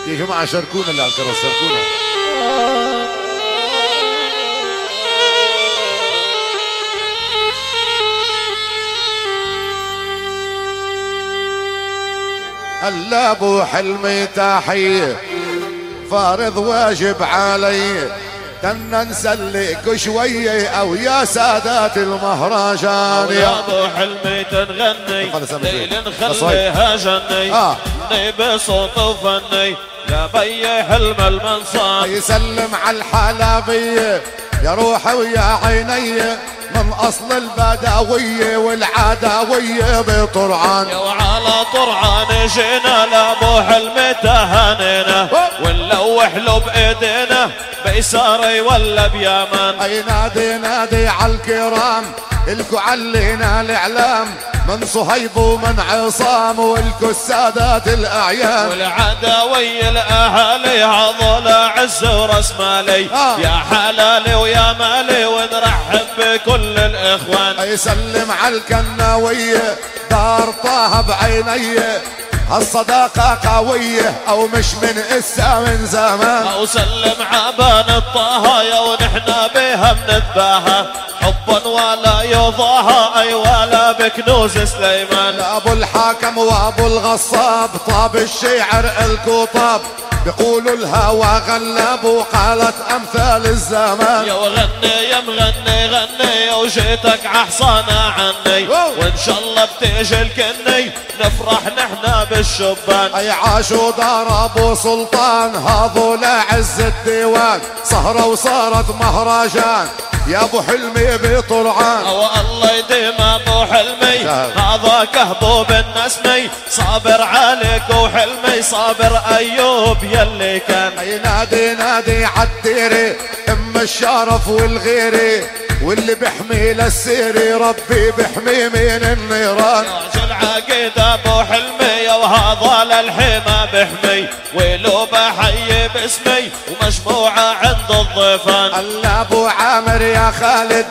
يا جماعة شاركونا اللي على الكراسي، شاركونا. هلا ابو حلمي تحية فارض واجب علي كنا نسلك شوية او يا سادات المهرجان. يا ابو حلمي تنغني ليل نخليها جني بصوت وفني لا بي حلم المنصان. يسلم على الحلبية يا روحي ويا عيني من اصل البدوية والعدوية بطرعان. وعلى طرعان جينا لابو حلمي تهانينا ونلوح له بايدينا بيساري ولا بيمن. اي نادي نادي على الكرام الكو علينا الاعلام من صهيب ومن عصام والكو السادات الاعيان. والعداوي الاهالي هذول عز وراس مالي يا حلالي ويا مالي ونرحب بكل الاخوان. يسلم على الكناوية دار طه بعينيه هالصداقة قوية او مش من اسا من زمان. او سلم عبان الطاهايا ونحنا بها بنتباهى حبا ولا يضاهى اي ولا بكنوز سليمان. ابو الحاكم وابو الغصاب طاب الشعر الكوطاب بيقولوا الهوى غلب وقالت امثال الزمان. يا وغني يا مغني غني وجيتك عحصانة عني وان شاء الله بتيجي الكني نفرح نحنا بالشبان. اي عاشوا دار ابو سلطان هذول عز الديوان سهرة وصارت مهرجان يا ابو حلمي بطرعان. الله يديم ابو حلمي هذا كهبوب النسمي صابر عليك وحلمي صابر ايوب يلي كان. اي نادي نادي عالديري ام الشرف والغيري واللي بيحمي للسيري ربي بيحمي من النيران. يا العقيد ابو حلمي وهذا للحما بحمي ولو بحيي باسمي ومجموعة عند الضيفان. الله ابو عامر يا خالد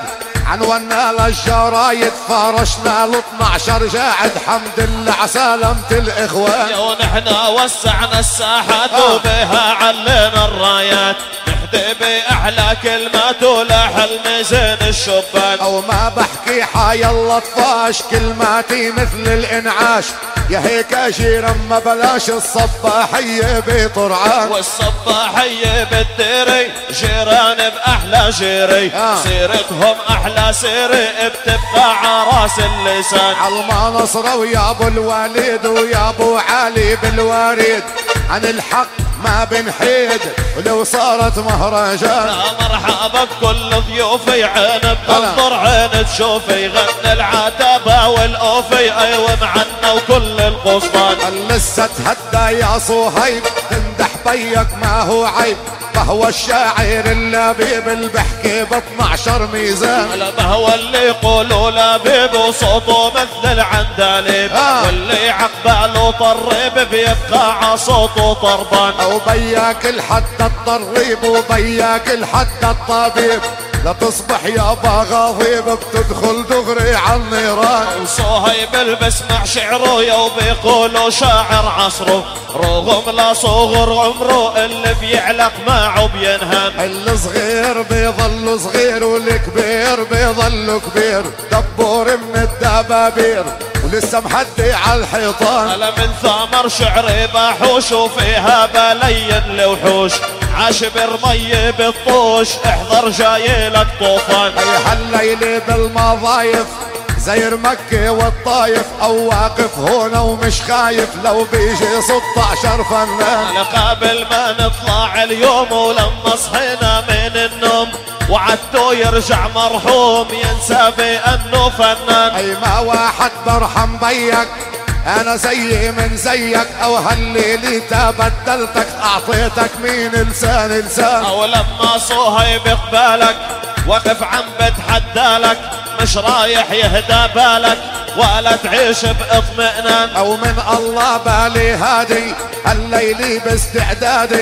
عنونا للجرايد فرشنا ل 12 جاعد حمد لله عسلامة الاخوان. ونحنا وسعنا الساحات وبها علينا الرايات نحدي باحلى كلمات ولحلم زين الشبان. او ما بحكي حي الله طفاش كلماتي مثل الانعاش يا هيك اجير اما بلاش الصباحية بطرعان. والصباحية بالديري جيران باحلى جيري سيرتهم احلى سيري بتبقى عراس اللسان. علما نصر ويا ابو الوليد ويا ابو علي بالوريد عن الحق ما بنحيد ولو صارت مهرجان. مرحبا بكل ضيوفي عين بتنظر عين تشوفي غنى العتبة والأوفي ايوه معنا وكل القصبان. لسه تهدى يا صهيب تمدح بيك ما هو عيب فهو الشاعر اللبيب اللي بحكي ب 12 ميزان. هو اللي يقولوا لبيب وصوته مثل العندليب واللي عقباله طريب بيبقى عصوته طربان. او بياك الحد الطريب وبياك الحد الطبيب لا تصبح يابا غضيب بتدخل دغري على النيران. وصهيب اللي بسمع شعره يا وبيقولوا شاعر عصره رغم لا صغر عمره اللي بيعلق معه بينهان. الصغير بيظل صغير والكبير بيظل كبير دبور من الدبابير ولسه محدي على الحيطان. ألا من ثمر شعري بحوش وفيها بلين لوحوش عاش برمي بالطوش احضر جايلك طوفان. اي هالليلة بالمضايف زير مكة والطايف او واقف هنا ومش خايف لو بيجي 16 فنان. قبل ما نطلع اليوم ولما صحينا من النوم وعدته يرجع مرحوم ينسى بانه فنان. اي ما واحد برحم بيك انا زيي من زيك او هالليلة بدلتك اعطيتك مين لسان لسان. او لما صهيب قبالك وقف عم بتحدالك مش رايح يهدى بالك ولا تعيش باطمئنان. او من الله بالي هادي الليلي باستعدادي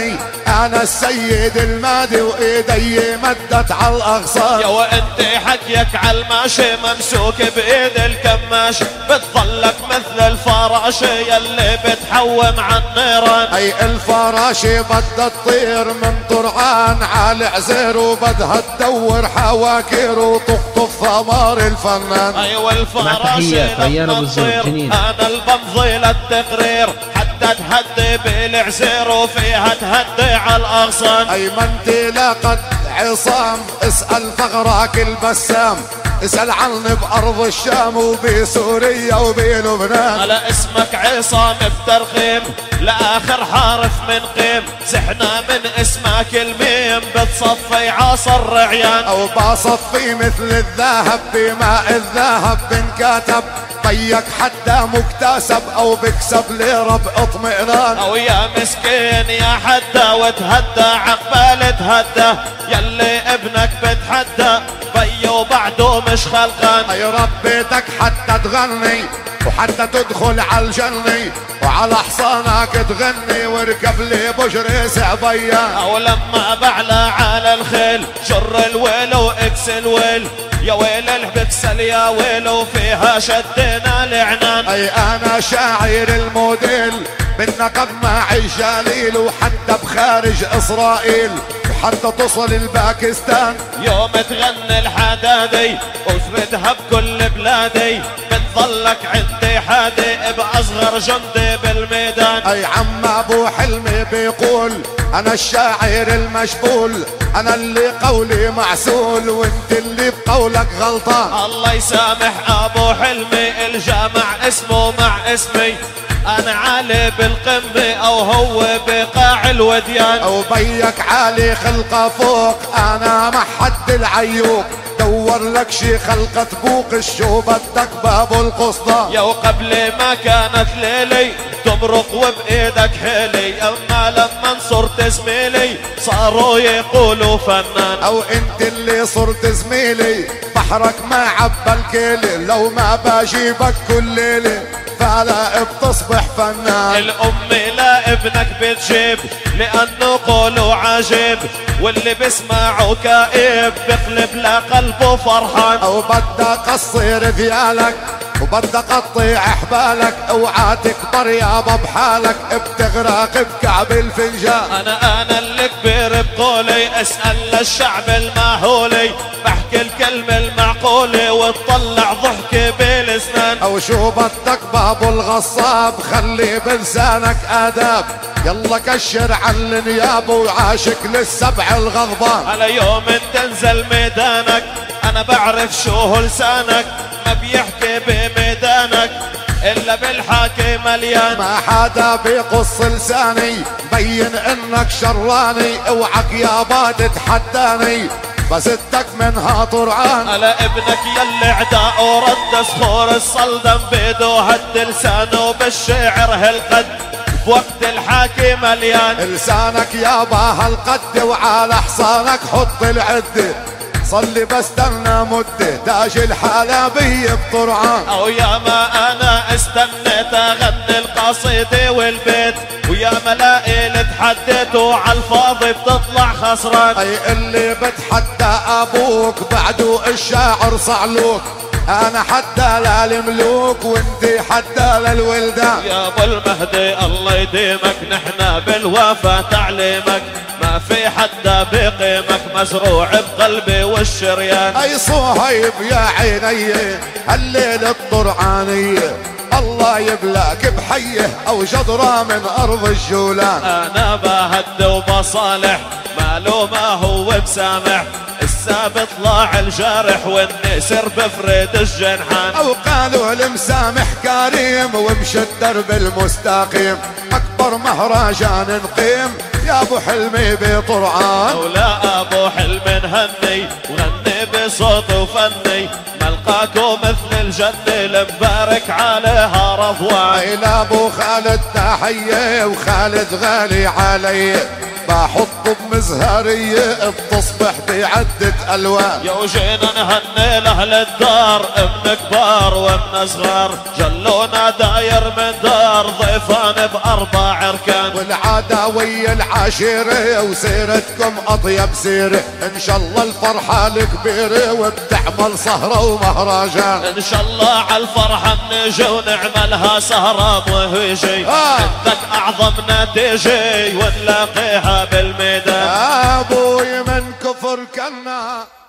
انا السيد المادي وايدي مدت على الاغصان. يا وانت حكيك عالماشي ممسوك بايد الكماش، بتظلك مثل الفراشة يلي بتحوم عن النيران. اي الفراشة بدها تطير من طرعان على عزير، وبدها تدور حواكير وتقطف ثمار الفنان. ايوه الفراشة لما تطير انا البمضي للتقرير، حتى تهدي بالعزير وفيها تهدي على الاغصان. اي من تلاقت عصام اسأل فغراك البسام، اسأل عني بأرض الشام وبسوريا وبلبنان. على اسمك عصام بترخيم لآخر حرف من قيم، زحنا من اسمك الميم بتصفي عصر رعيان. او بصفي مثل الذهب بماء الذهب بنكتب، طيك حدا مكتسب او بكسب لرب اطمئنان. او يا مسكين يا حدا وتهدى عقبال تهدى، يلي ابنك بتحدى بيو بعده مش خلقان. اي ربيتك حتى تغني وحتى تدخل على الجنة، وعلى حصانك تغني واركب لي بجري سعبيان. او لما بعلى على الخيل جر الويل واكس الويل، يا ويل البكسل يا ويل وفيها شدنا العنان. اي انا شاعر الموديل بالنقب معي جليل، وحتى بخارج اسرائيل وحتى تصل الباكستان. يوم تغني الحدادي وثبتها بكل بلادي، بتظلك عندي حادي باصغر جندي بالميدان. اي عم ابو حلمي بيقول انا الشاعر المشبول، انا اللي قولي معسول وانت اللي بقولك غلطان. الله يسامح ابو حلمي الجامع اسمه مع اسمي، انا عالي بالقمة او هو بقاع الوديان. او بيك عالي خلقه فوق انا مع حد العيوق، دور لك شي خلقة تبوق شو بدك باب القصدى. يا وقبل ما كانت ليلي تمرق وبايدك حيلي، اما لما صرت زميلي صاروا يقولوا فنان. او انت اللي صرت زميلي بحرك ما عبى الكيلي، لو ما بجيبك كل ليلة فلا بتصبح فنان. الام لا ابنك بتجيب لانه قوله عجيب، واللي بسمعه كئيب بقلب لقلبه فرحان. او بدك قصير ذيالك وبدك قطع حبالك، اوعى تكبر يابا بحالك بتغرق بكعب الفنجان. انا اللي كبير بقولي، اسأل للشعب الماهولي، بحكي الكلمة المعقولة وتطلع ضحكي بالاسنان. او شو بدك بابو الغصاب خلي بلسانك اداب، يلا كشر عن النياب وعاشق للسبع الغضبان. على يوم تنزل ميدانك انا بعرف شو هو لسانك، ما بيحكي بميدانك الا بالحكي مليان. ما حدا بيقص لساني بين انك شراني، اوعك يابا تتحداني بزدك منها طرعان. على ابنك يلي عداء ورد صخور الصلدم بيدو هد لسانه بالشعر هالقد، بوقت الحاكي مليان. لسانك يابا هالقد وعلى حصانك حط العده، صلي بستنى مده تاج الحلبية بطرعان. او يا ما انا استنيت اغني القصيدة والبيت، ويا ملاقي اللي تحديته عالفاضي بتطلع خسران. اي اللي بتحدى ابوك بعده الشاعر صعلوك، انا حتى للملوك وانت حتى للولدان. يا ابو المهدي الله يديمك نحنا بالوفا تعليمك، ما في حدا بقيمك مزروع بقلبي والشريان. اي صهيب يا عيني هالليل الطرعانية، الله يبلاك بحيه او جدرة من ارض الجولان. انا بهد وبصالح ماله ما هو بسامح، الساب طلع الجارح والنسر بفرد الجنحان. او قالوا المسامح كريم ومشى الدرب المستقيم، اكبر مهرجان نقيم يا ابو حلمي بطرعان. ولا ابو حلم نهني وغني بصوت وفني، ملقاكو مثل الجنة المبارك عليها رضوان. اي لابو خالد تحية وخالد غالي علي، بحط بمزهرية بتصبح بعدة ألوان. يا وجينا نهني لأهل الدار ابن كبار وابن صغار، جلونا داير من دار ضيفان بأربع أركان. والعادة ويا العاشرة وسيرتكم أطيب سيرة، إن شاء الله الفرحة الكبيرة وبتعمل سهرة ومهرجان. إن شاء الله عالفرحة نجي ونعملها سهرة مهيجي، عندك أعظم نتيجة ونلاقيها بالميدان. أبوي من كفر كنا